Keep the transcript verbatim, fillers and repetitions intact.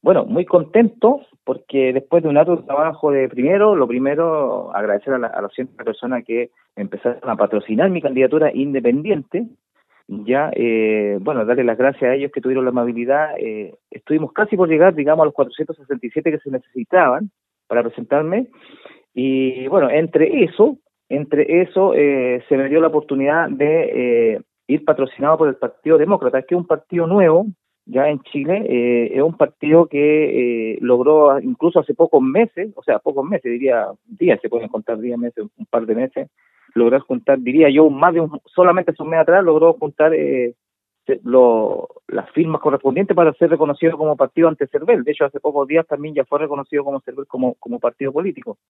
Bueno, muy contento porque después de un arduo trabajo de primero, lo primero, agradecer a, la, a las cientos de personas que empezaron a patrocinar mi candidatura independiente. Ya, eh, bueno, darle las gracias a ellos que tuvieron la amabilidad. Eh, estuvimos casi por llegar, digamos, a los cuatrocientos sesenta y siete que se necesitaban para presentarme. Y bueno, entre eso, entre eso eh, se me dio la oportunidad de eh, ir patrocinado por el Partido Demócrata, que es un partido nuevo ya en Chile. Eh, es un partido que eh, logró incluso hace pocos meses, o sea, pocos meses, diría días, se pueden contar días, meses, un par de meses, lograr juntar, diría yo, más de un, solamente hace un mes atrás logró juntar eh, lo, las firmas correspondientes para ser reconocido como partido ante CERVEL. De hecho, hace pocos días también ya fue reconocido como CERVEL como, como partido político.